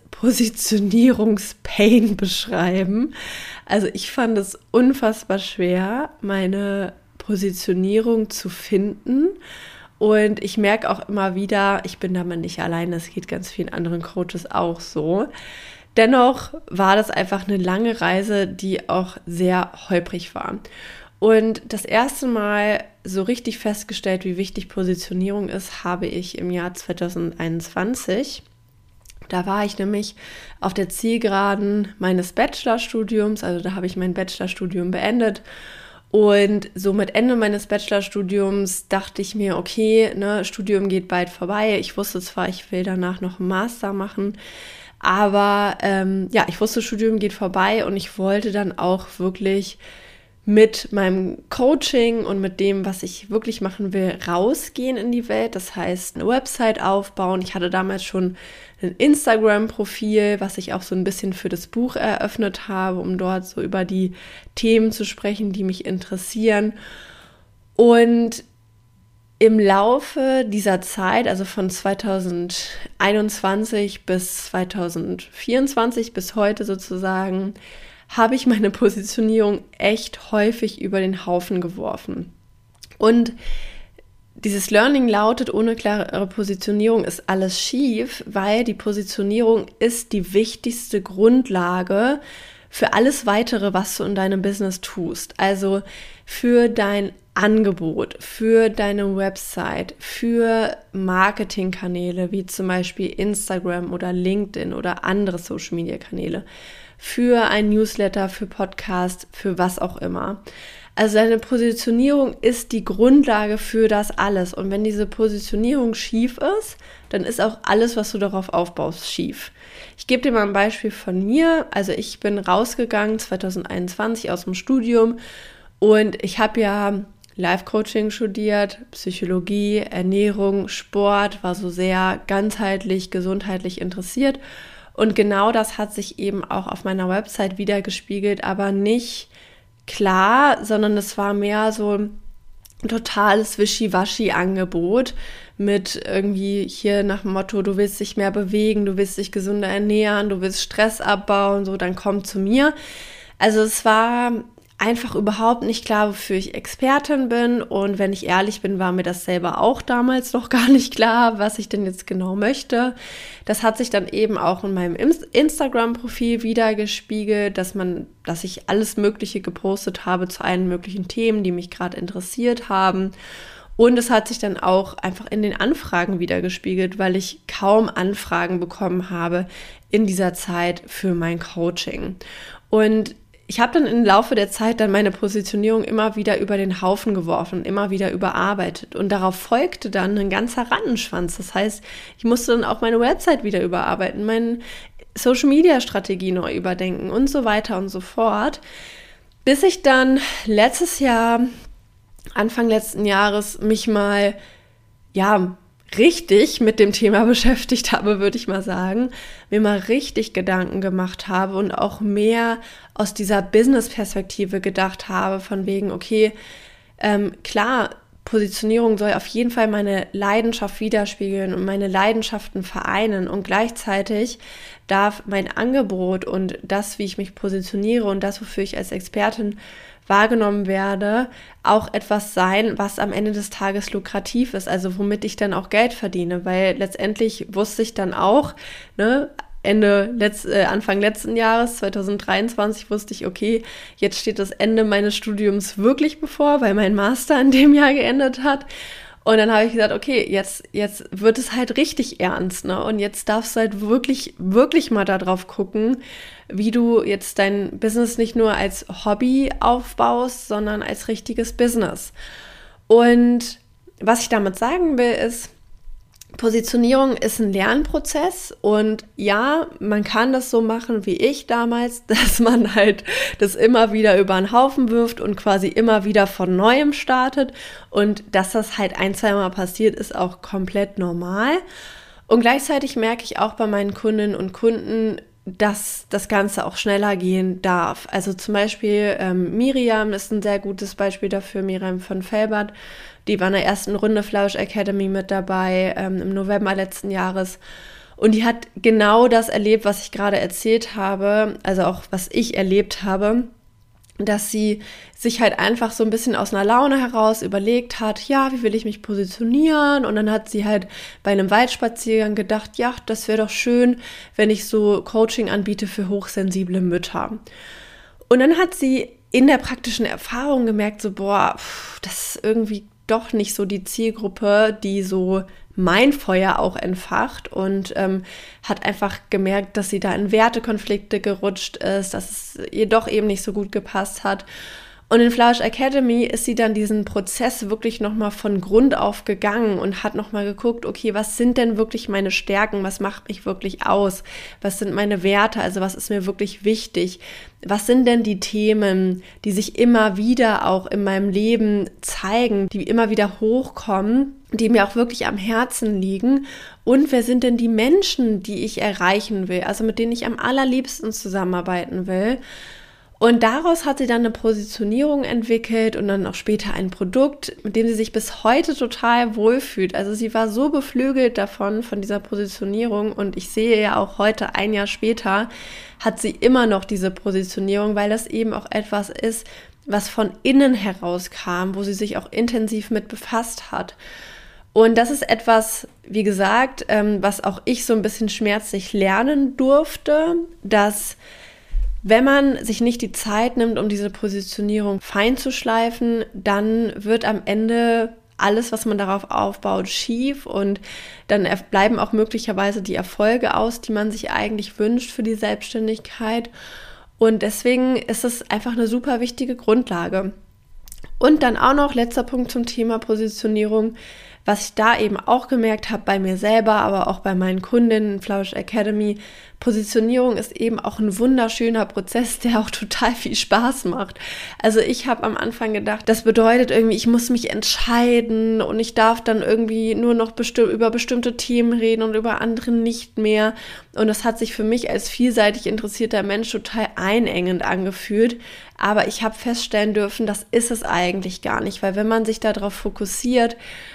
Positionierungspain beschreiben. Also ich fand es unfassbar schwer, meine Positionierung zu finden. Und ich merke auch immer wieder, ich bin damit nicht alleine, es geht ganz vielen anderen Coaches auch so. Dennoch war das einfach eine lange Reise, die auch sehr holprig war. Und das erste Mal so richtig festgestellt, wie wichtig Positionierung ist, habe ich im Jahr 2021. Da war ich nämlich auf der Zielgeraden meines Bachelorstudiums, also da habe ich mein Bachelorstudium beendet. Und so mit Ende meines Bachelorstudiums dachte ich mir, okay, Studium geht bald vorbei. Ich wusste zwar, ich will danach noch einen Master machen, aber ich wusste, Studium geht vorbei und ich wollte dann auch wirklich mit meinem Coaching und mit dem, was ich wirklich machen will, rausgehen in die Welt. Das heißt, eine Website aufbauen. Ich hatte damals schon ein Instagram-Profil, was ich auch so ein bisschen für das Buch eröffnet habe, um dort so über die Themen zu sprechen, die mich interessieren. Und im Laufe dieser Zeit, also von 2021 bis 2024, bis heute sozusagen, habe ich meine Positionierung echt häufig über den Haufen geworfen. Und dieses Learning lautet, ohne klare Positionierung ist alles schief, weil die Positionierung ist die wichtigste Grundlage für alles Weitere, was du in deinem Business tust. Also für dein Angebot, für deine Website, für Marketingkanäle wie zum Beispiel Instagram oder LinkedIn oder andere Social-Media-Kanäle, für ein Newsletter, für Podcast, für was auch immer. Also deine Positionierung ist die Grundlage für das alles. Und wenn diese Positionierung schief ist, dann ist auch alles, was du darauf aufbaust, schief. Ich gebe dir mal ein Beispiel von mir. Also ich bin rausgegangen 2021 aus dem Studium und ich habe ja Life-Coaching studiert, Psychologie, Ernährung, Sport, war so sehr ganzheitlich, gesundheitlich interessiert. Und genau das hat sich eben auch auf meiner Website wiedergespiegelt, aber nicht klar, sondern es war mehr so ein totales Wischiwaschi-Angebot mit irgendwie hier nach dem Motto, du willst dich mehr bewegen, du willst dich gesünder ernähren, du willst Stress abbauen, so, dann komm zu mir. Also es war einfach überhaupt nicht klar, wofür ich Expertin bin, und wenn ich ehrlich bin, war mir das selber auch damals noch gar nicht klar, was ich denn jetzt genau möchte. Das hat sich dann eben auch in meinem Instagram-Profil wiedergespiegelt, dass ich alles Mögliche gepostet habe zu allen möglichen Themen, die mich gerade interessiert haben. Und es hat sich dann auch einfach in den Anfragen wiedergespiegelt, weil ich kaum Anfragen bekommen habe in dieser Zeit für mein Coaching. Und ich habe dann im Laufe der Zeit dann meine Positionierung immer wieder über den Haufen geworfen, immer wieder überarbeitet. Und darauf folgte dann ein ganzer Rattenschwanz. Das heißt, ich musste dann auch meine Website wieder überarbeiten, meine Social-Media-Strategie neu überdenken und so weiter und so fort. Bis ich dann Anfang letzten Jahres mich mal, richtig mit dem Thema beschäftigt habe, würde ich mal sagen, mir mal richtig Gedanken gemacht habe und auch mehr aus dieser Business-Perspektive gedacht habe, von wegen, okay, klar, Positionierung soll auf jeden Fall meine Leidenschaft widerspiegeln und meine Leidenschaften vereinen, und gleichzeitig darf mein Angebot und das, wie ich mich positioniere und das, wofür ich als Expertin wahrgenommen werde, auch etwas sein, was am Ende des Tages lukrativ ist, also womit ich dann auch Geld verdiene, weil letztendlich wusste ich dann auch, Anfang letzten Jahres, 2023, wusste ich, okay, jetzt steht das Ende meines Studiums wirklich bevor, weil mein Master in dem Jahr geendet hat. Und dann habe ich gesagt, okay, jetzt wird es halt richtig ernst, ne? Und jetzt darfst du halt wirklich, wirklich mal da drauf gucken, wie du jetzt dein Business nicht nur als Hobby aufbaust, sondern als richtiges Business. Und was ich damit sagen will, ist, Positionierung ist ein Lernprozess, und ja, man kann das so machen wie ich damals, dass man halt das immer wieder über den Haufen wirft und quasi immer wieder von Neuem startet, und dass das halt ein, zweimal passiert, ist auch komplett normal. Und gleichzeitig merke ich auch bei meinen Kundinnen und Kunden, dass das Ganze auch schneller gehen darf. Also zum Beispiel Miriam ist ein sehr gutes Beispiel dafür, Miriam von Felbert. Die war in der ersten Runde Flourish Academy mit dabei, im November letzten Jahres. Und die hat genau das erlebt, was ich gerade erzählt habe, also auch was ich erlebt habe. dass sie sich halt einfach so ein bisschen aus einer Laune heraus überlegt hat, ja, wie will ich mich positionieren? Und dann hat sie halt bei einem Waldspaziergang gedacht, ja, das wäre doch schön, wenn ich so Coaching anbiete für hochsensible Mütter. Und dann hat sie in der praktischen Erfahrung gemerkt, so, boah, das ist irgendwie doch nicht so die Zielgruppe, die so mein Feuer auch entfacht, und hat einfach gemerkt, dass sie da in Wertekonflikte gerutscht ist, dass es ihr doch eben nicht so gut gepasst hat. Und in Flourish Academy ist sie dann diesen Prozess wirklich nochmal von Grund auf gegangen und hat nochmal geguckt, okay, was sind denn wirklich meine Stärken, was macht mich wirklich aus, was sind meine Werte, also was ist mir wirklich wichtig, was sind denn die Themen, die sich immer wieder auch in meinem Leben zeigen, die immer wieder hochkommen, die mir auch wirklich am Herzen liegen, und wer sind denn die Menschen, die ich erreichen will, also mit denen ich am allerliebsten zusammenarbeiten will. Und daraus hat sie dann eine Positionierung entwickelt und dann auch später ein Produkt, mit dem sie sich bis heute total wohlfühlt. Also sie war so beflügelt davon, von dieser Positionierung, und ich sehe ja auch heute, ein Jahr später, hat sie immer noch diese Positionierung, weil das eben auch etwas ist, was von innen herauskam, wo sie sich auch intensiv mit befasst hat. Und das ist etwas, wie gesagt, was auch ich so ein bisschen schmerzlich lernen durfte, dass wenn man sich nicht die Zeit nimmt, um diese Positionierung fein zu schleifen, dann wird am Ende alles, was man darauf aufbaut, schief, und dann bleiben auch möglicherweise die Erfolge aus, die man sich eigentlich wünscht für die Selbstständigkeit. Und deswegen ist es einfach eine super wichtige Grundlage. Und dann auch noch letzter Punkt zum Thema Positionierung. Was ich da eben auch gemerkt habe bei mir selber, aber auch bei meinen Kundinnen in Flourish Academy, Positionierung ist eben auch ein wunderschöner Prozess, der auch total viel Spaß macht. Also ich habe am Anfang gedacht, das bedeutet irgendwie, ich muss mich entscheiden und ich darf dann irgendwie nur noch über bestimmte Themen reden und über andere nicht mehr. Und das hat sich für mich als vielseitig interessierter Mensch total einengend angefühlt. Aber ich habe feststellen dürfen, das ist es eigentlich gar nicht, weil wenn man sich darauf fokussiert,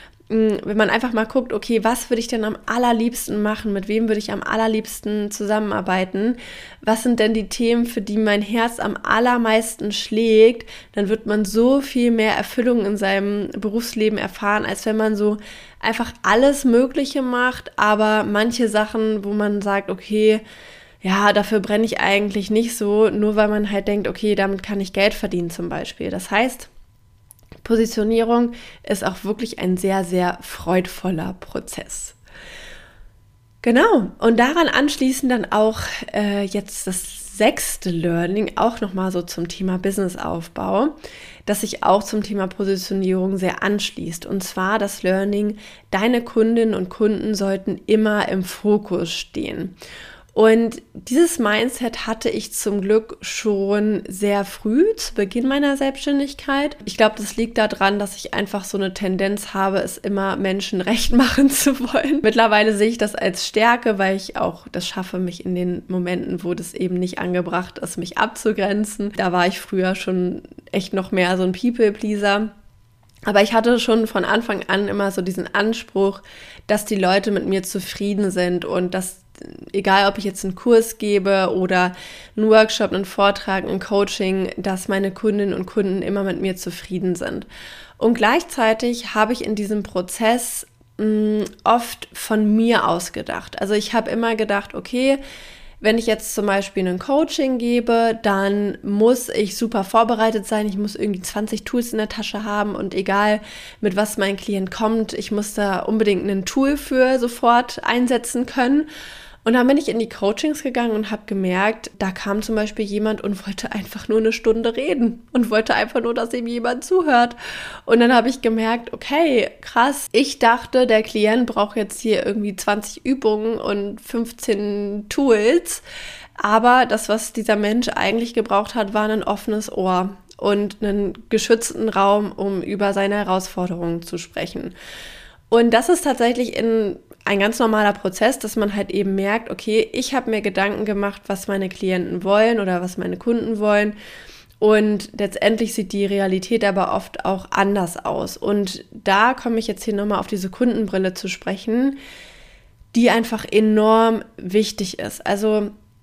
wenn man einfach mal guckt, okay, was würde ich denn am allerliebsten machen, mit wem würde ich am allerliebsten zusammenarbeiten, was sind denn die Themen, für die mein Herz am allermeisten schlägt, dann wird man so viel mehr Erfüllung in seinem Berufsleben erfahren, als wenn man so einfach alles Mögliche macht, aber manche Sachen, wo man sagt, okay, ja, dafür brenne ich eigentlich nicht so, nur weil man halt denkt, okay, damit kann ich Geld verdienen zum Beispiel. Das heißt, Positionierung ist auch wirklich ein sehr, sehr freudvoller Prozess. Genau, und daran anschließend dann auch jetzt das 6. Learning, auch nochmal so zum Thema Businessaufbau, das sich auch zum Thema Positionierung sehr anschließt. Und zwar das Learning, deine Kundinnen und Kunden sollten immer im Fokus stehen. Und dieses Mindset hatte ich zum Glück schon sehr früh zu Beginn meiner Selbstständigkeit. Ich glaube, das liegt daran, dass ich einfach so eine Tendenz habe, es immer Menschen recht machen zu wollen. Mittlerweile sehe ich das als Stärke, weil ich auch das schaffe, mich in den Momenten, wo das eben nicht angebracht ist, mich abzugrenzen. Da war ich früher schon echt noch mehr so ein People-Pleaser. Aber ich hatte schon von Anfang an immer so diesen Anspruch, dass die Leute mit mir zufrieden sind und dass, egal ob ich jetzt einen Kurs gebe oder einen Workshop, einen Vortrag, ein Coaching, dass meine Kundinnen und Kunden immer mit mir zufrieden sind. Und gleichzeitig habe ich in diesem Prozess oft von mir aus gedacht. Also ich habe immer gedacht, okay, wenn ich jetzt zum Beispiel ein Coaching gebe, dann muss ich super vorbereitet sein. Ich muss irgendwie 20 Tools in der Tasche haben und egal, mit was mein Klient kommt, ich muss da unbedingt ein Tool für sofort einsetzen können. Und dann bin ich in die Coachings gegangen und habe gemerkt, da kam zum Beispiel jemand und wollte einfach nur eine Stunde reden und wollte einfach nur, dass ihm jemand zuhört. Und dann habe ich gemerkt, okay, krass, ich dachte, der Klient braucht jetzt hier irgendwie 20 Übungen und 15 Tools. Aber das, was dieser Mensch eigentlich gebraucht hat, war ein offenes Ohr und einen geschützten Raum, um über seine Herausforderungen zu sprechen. Und das ist tatsächlich ein ganz normaler Prozess, dass man halt eben merkt, okay, ich habe mir Gedanken gemacht, was meine Klienten wollen oder was meine Kunden wollen. Und letztendlich sieht die Realität aber oft auch anders aus. Und da komme ich jetzt hier nochmal auf diese Kundenbrille zu sprechen, die einfach enorm wichtig ist. Also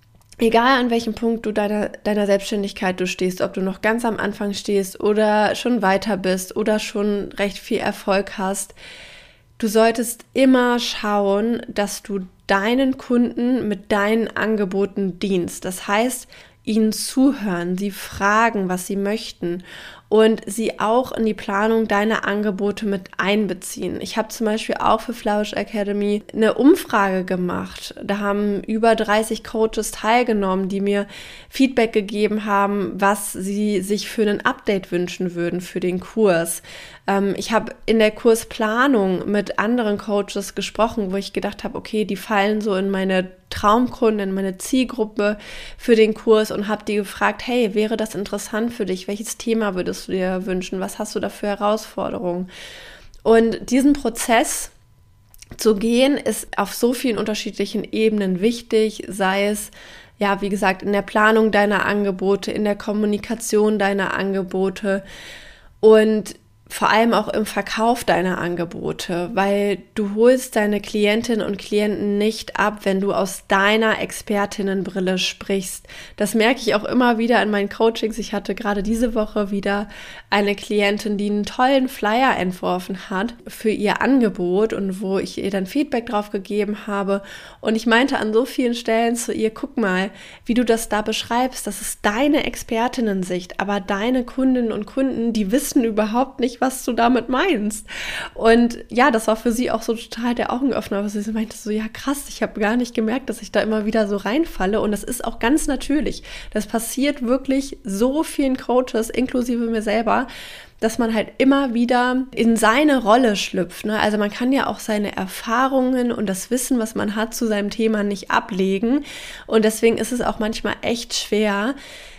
egal an welchem Punkt du deiner Selbstständigkeit du stehst, ob du noch ganz am Anfang stehst oder schon weiter bist oder schon recht viel Erfolg hast, du solltest immer schauen, dass du deinen Kunden mit deinen Angeboten dienst. Das heißt, ihnen zuhören, sie fragen, was sie möchten und sie auch in die Planung deiner Angebote mit einbeziehen. Ich habe zum Beispiel auch für Flourish Academy eine Umfrage gemacht. Da haben über 30 Coaches teilgenommen, die mir Feedback gegeben haben, was sie sich für ein Update wünschen würden für den Kurs. Ich habe in der Kursplanung mit anderen Coaches gesprochen, wo ich gedacht habe, okay, die fallen so in meine Traumkunden, in meine Zielgruppe für den Kurs und habe die gefragt, hey, wäre das interessant für dich? Welches Thema würdest du dir wünschen? Was hast du da für Herausforderungen? Und diesen Prozess zu gehen, ist auf so vielen unterschiedlichen Ebenen wichtig, sei es, ja, wie gesagt, in der Planung deiner Angebote, in der Kommunikation deiner Angebote und vor allem auch im Verkauf deiner Angebote, weil du holst deine Klientinnen und Klienten nicht ab, wenn du aus deiner Expertinnenbrille sprichst. Das merke ich auch immer wieder in meinen Coachings. Ich hatte gerade diese Woche wieder eine Klientin, die einen tollen Flyer entworfen hat für ihr Angebot und wo ich ihr dann Feedback drauf gegeben habe. Und ich meinte an so vielen Stellen zu ihr, guck mal, wie du das da beschreibst, das ist deine Expertinnensicht, aber deine Kundinnen und Kunden, die wissen überhaupt nicht, was du damit meinst. Und ja, das war für sie auch so total der Augenöffner, aber sie meinte so, ja krass, ich habe gar nicht gemerkt, dass ich da immer wieder so reinfalle und das ist auch ganz natürlich. Das passiert wirklich so vielen Coaches, inklusive mir selber, dass man halt immer wieder in seine Rolle schlüpft. Ne? Also man kann ja auch seine Erfahrungen und das Wissen, was man hat, zu seinem Thema nicht ablegen und deswegen ist es auch manchmal echt schwer,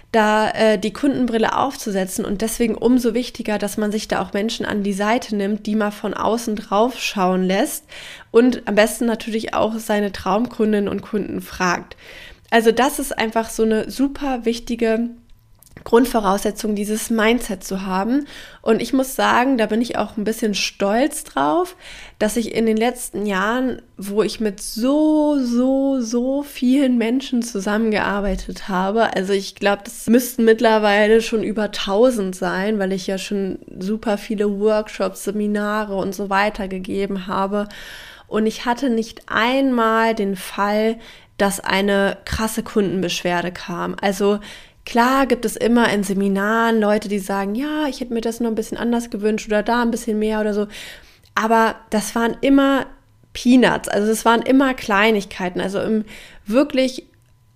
da die Kundenbrille aufzusetzen und deswegen umso wichtiger, dass man sich da auch Menschen an die Seite nimmt, die mal von außen drauf schauen lässt und am besten natürlich auch seine Traumkundinnen und Kunden fragt. Also das ist einfach so eine super wichtige Grundvoraussetzung, dieses Mindset zu haben. Und ich muss sagen, da bin ich auch ein bisschen stolz drauf, dass ich in den letzten Jahren, wo ich mit so vielen Menschen zusammengearbeitet habe, also ich glaube, das müssten mittlerweile schon über 1000 sein, weil ich ja schon super viele Workshops, Seminare und so weiter gegeben habe. Und ich hatte nicht einmal den Fall, dass eine krasse Kundenbeschwerde kam. Also klar gibt es immer in Seminaren Leute, die sagen, ja, ich hätte mir das noch ein bisschen anders gewünscht oder da ein bisschen mehr oder so. Aber das waren immer Peanuts, also es waren immer Kleinigkeiten. Also im wirklich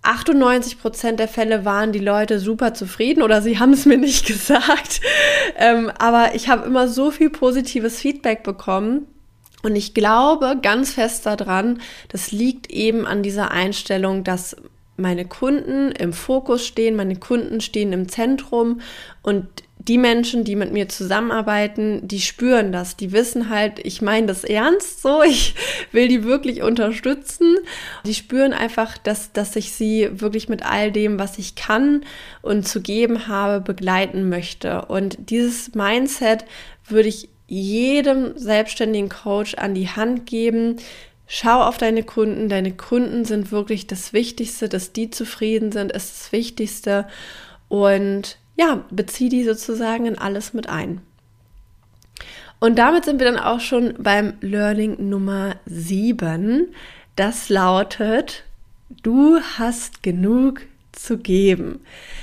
98% der Fälle waren die Leute super zufrieden oder sie haben es mir nicht gesagt. Aber ich habe immer so viel positives Feedback bekommen. Und ich glaube ganz fest daran, das liegt eben an dieser Einstellung, dass meine Kunden im Fokus stehen, meine Kunden stehen im Zentrum und die Menschen, die mit mir zusammenarbeiten, die spüren das, die wissen halt, ich meine das ernst so, ich will die wirklich unterstützen. Die spüren einfach, dass ich sie wirklich mit all dem, was ich kann und zu geben habe, begleiten möchte. Und dieses Mindset würde ich jedem selbstständigen Coach an die Hand geben. Schau auf deine Kunden sind wirklich das Wichtigste, dass die zufrieden sind, ist das Wichtigste und ja, bezieh die sozusagen in alles mit ein. Und damit sind wir dann auch schon beim Learning Nummer 7. Das lautet, du hast genug zu geben.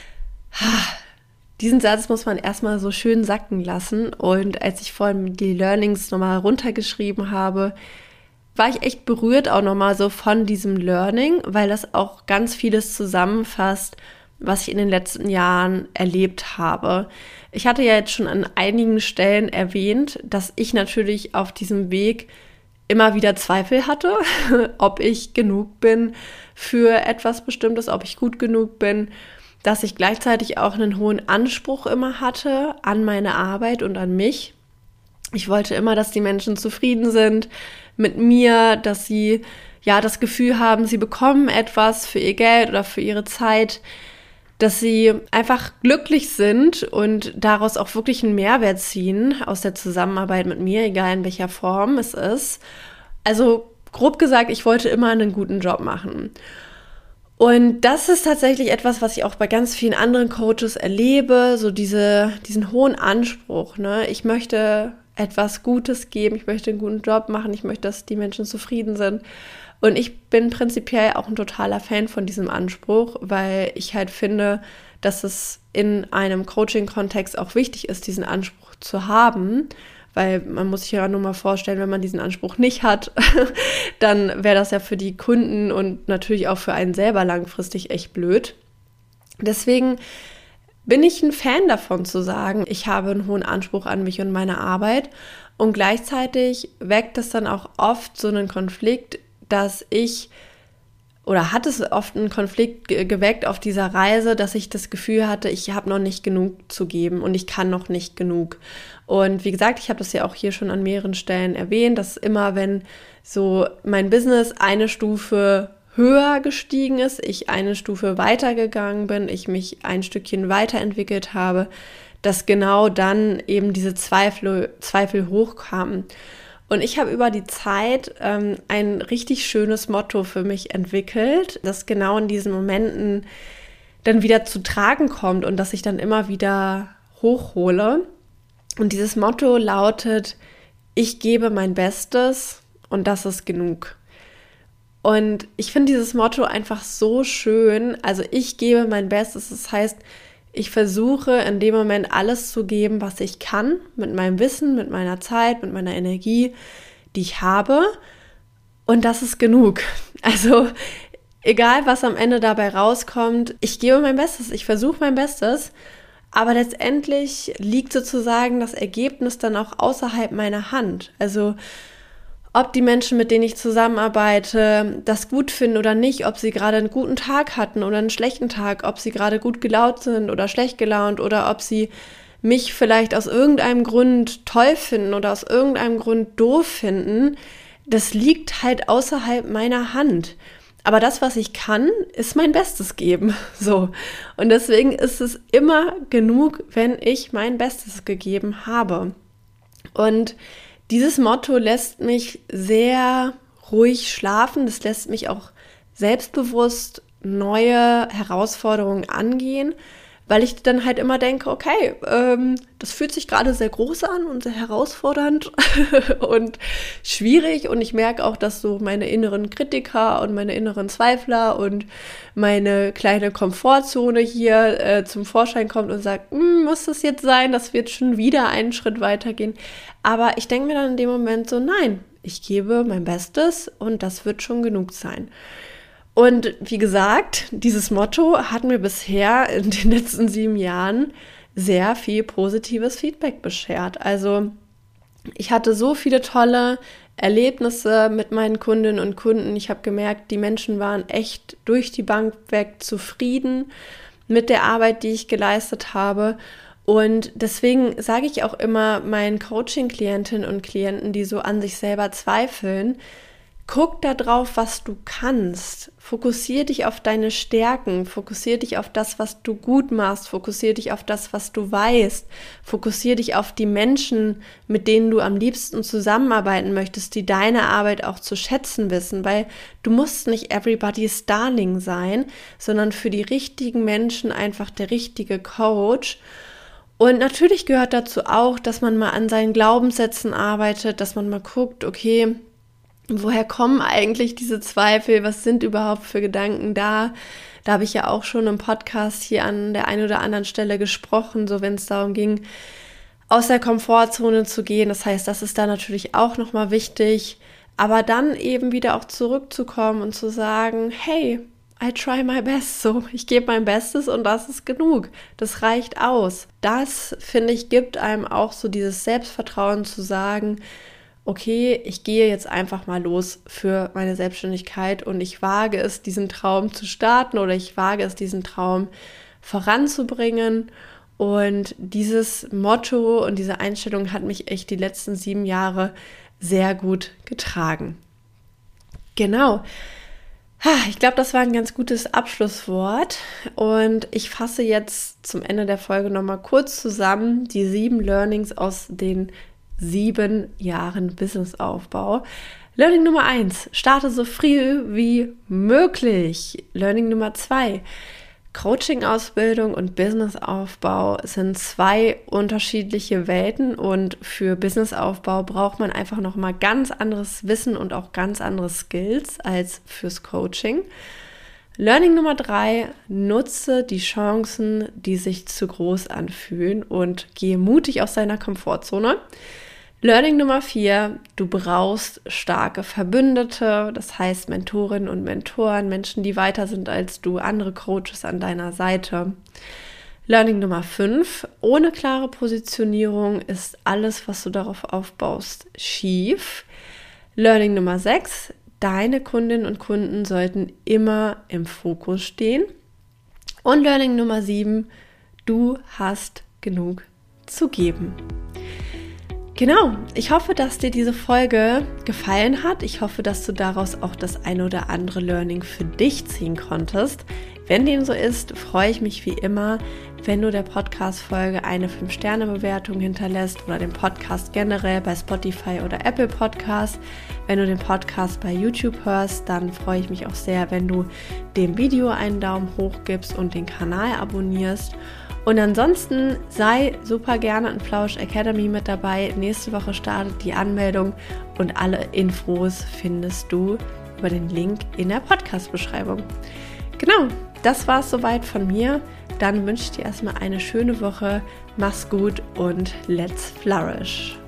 Diesen Satz muss man erstmal so schön sacken lassen und als ich vorhin die Learnings nochmal runtergeschrieben habe, war ich echt berührt auch nochmal so von diesem Learning, weil das auch ganz vieles zusammenfasst, was ich in den letzten Jahren erlebt habe. Ich hatte ja jetzt schon an einigen Stellen erwähnt, dass ich natürlich auf diesem Weg immer wieder Zweifel hatte, ob ich genug bin für etwas Bestimmtes, ob ich gut genug bin, dass ich gleichzeitig auch einen hohen Anspruch immer hatte an meine Arbeit und an mich. Ich wollte immer, dass die Menschen zufrieden sind mit mir, dass sie ja das Gefühl haben, sie bekommen etwas für ihr Geld oder für ihre Zeit, dass sie einfach glücklich sind und daraus auch wirklich einen Mehrwert ziehen aus der Zusammenarbeit mit mir, egal in welcher Form es ist. Also grob gesagt, ich wollte immer einen guten Job machen. Und das ist tatsächlich etwas, was ich auch bei ganz vielen anderen Coaches erlebe, so diesen hohen Anspruch, ne? Ich möchte etwas Gutes geben, ich möchte einen guten Job machen, ich möchte, dass die Menschen zufrieden sind. Und ich bin prinzipiell auch ein totaler Fan von diesem Anspruch, weil ich halt finde, dass es in einem Coaching-Kontext auch wichtig ist, diesen Anspruch zu haben, weil man muss sich ja nur mal vorstellen, wenn man diesen Anspruch nicht hat, dann wäre das ja für die Kunden und natürlich auch für einen selber langfristig echt blöd. Deswegen bin ich ein Fan davon zu sagen, ich habe einen hohen Anspruch an mich und meine Arbeit, und gleichzeitig weckt es dann auch oft so einen Konflikt, hat es oft einen Konflikt geweckt auf dieser Reise, dass ich das Gefühl hatte, ich habe noch nicht genug zu geben und ich kann noch nicht genug. Und wie gesagt, ich habe das ja auch hier schon an mehreren Stellen erwähnt, dass immer, wenn so mein Business eine Stufe höher gestiegen ist, ich eine Stufe weitergegangen bin, ich mich ein Stückchen weiterentwickelt habe, dass genau dann eben diese Zweifel hochkamen. Und ich habe über die Zeit ein richtig schönes Motto für mich entwickelt, das genau in diesen Momenten dann wieder zu tragen kommt und das ich dann immer wieder hochhole. Und dieses Motto lautet: Ich gebe mein Bestes und das ist genug. Und ich finde dieses Motto einfach so schön. Also ich gebe mein Bestes, das heißt, ich versuche in dem Moment alles zu geben, was ich kann, mit meinem Wissen, mit meiner Zeit, mit meiner Energie, die ich habe. Und das ist genug. Also egal, was am Ende dabei rauskommt, ich gebe mein Bestes, ich versuche mein Bestes. Aber letztendlich liegt sozusagen das Ergebnis dann auch außerhalb meiner Hand. Also ob die Menschen, mit denen ich zusammenarbeite, das gut finden oder nicht, ob sie gerade einen guten Tag hatten oder einen schlechten Tag, ob sie gerade gut gelaunt sind oder schlecht gelaunt oder ob sie mich vielleicht aus irgendeinem Grund toll finden oder aus irgendeinem Grund doof finden, das liegt halt außerhalb meiner Hand. Aber das, was ich kann, ist mein Bestes geben. So. Und deswegen ist es immer genug, wenn ich mein Bestes gegeben habe. Und dieses Motto lässt mich sehr ruhig schlafen. Das lässt mich auch selbstbewusst neue Herausforderungen angehen, weil ich dann halt immer denke, okay, das fühlt sich gerade sehr groß an und sehr herausfordernd und schwierig. Und ich merke auch, dass so meine inneren Kritiker und meine inneren Zweifler und meine kleine Komfortzone hier zum Vorschein kommt und sagt, muss das jetzt sein, das wird schon wieder einen Schritt weitergehen. Aber ich denke mir dann in dem Moment so, nein, ich gebe mein Bestes und das wird schon genug sein. Und wie gesagt, dieses Motto hat mir bisher in den letzten 7 Jahren sehr viel positives Feedback beschert. Also ich hatte so viele tolle Erlebnisse mit meinen Kundinnen und Kunden. Ich habe gemerkt, die Menschen waren echt durch die Bank weg zufrieden mit der Arbeit, die ich geleistet habe. Und deswegen sage ich auch immer meinen Coaching-Klientinnen und Klienten, die so an sich selber zweifeln: Guck da drauf, was du kannst. Fokussier dich auf deine Stärken. Fokussier dich auf das, was du gut machst. Fokussier dich auf das, was du weißt. Fokussier dich auf die Menschen, mit denen du am liebsten zusammenarbeiten möchtest, die deine Arbeit auch zu schätzen wissen, weil du musst nicht everybody's darling sein, sondern für die richtigen Menschen einfach der richtige Coach. Und natürlich gehört dazu auch, dass man mal an seinen Glaubenssätzen arbeitet, dass man mal guckt, okay, woher kommen eigentlich diese Zweifel? Was sind überhaupt für Gedanken da? Da habe ich ja auch schon im Podcast hier an der einen oder anderen Stelle gesprochen, so wenn es darum ging, aus der Komfortzone zu gehen. Das heißt, das ist da natürlich auch nochmal wichtig. Aber dann eben wieder auch zurückzukommen und zu sagen, hey, I try my best. So, ich gebe mein Bestes und das ist genug. Das reicht aus. Das, finde ich, gibt einem auch so dieses Selbstvertrauen zu sagen, okay, ich gehe jetzt einfach mal los für meine Selbstständigkeit und ich wage es, diesen Traum zu starten oder ich wage es, diesen Traum voranzubringen. Und dieses Motto und diese Einstellung hat mich echt die letzten 7 Jahre sehr gut getragen. Genau. Ich glaube, das war ein ganz gutes Abschlusswort und ich fasse jetzt zum Ende der Folge nochmal kurz zusammen die 7 Learnings aus den 7 Jahren Businessaufbau. Learning Nummer 1, starte so früh wie möglich. Learning Nummer 2, Coaching-Ausbildung und Businessaufbau sind 2 unterschiedliche Welten und für Businessaufbau braucht man einfach nochmal ganz anderes Wissen und auch ganz andere Skills als fürs Coaching. Learning Nummer 3, nutze die Chancen, die sich zu groß anfühlen und gehe mutig aus deiner Komfortzone. Learning Nummer 4, du brauchst starke Verbündete, das heißt Mentorinnen und Mentoren, Menschen, die weiter sind als du, andere Coaches an deiner Seite. Learning Nummer 5, ohne klare Positionierung ist alles, was du darauf aufbaust, schief. Learning Nummer 6, deine Kundinnen und Kunden sollten immer im Fokus stehen. Und Learning Nummer 7, du hast genug zu geben. Genau, ich hoffe, dass dir diese Folge gefallen hat. Ich hoffe, dass du daraus auch das eine oder andere Learning für dich ziehen konntest. Wenn dem so ist, freue ich mich wie immer, wenn du der Podcast-Folge eine 5-Sterne-Bewertung hinterlässt oder den Podcast generell bei Spotify oder Apple Podcast. Wenn du den Podcast bei YouTube hörst, dann freue ich mich auch sehr, wenn du dem Video einen Daumen hoch gibst und den Kanal abonnierst. Und ansonsten sei super gerne in Flausch Academy mit dabei. Nächste Woche startet die Anmeldung und alle Infos findest du über den Link in der Podcast-Beschreibung. Genau, das war es soweit von mir. Dann wünsche ich dir erstmal eine schöne Woche. Mach's gut und let's flourish.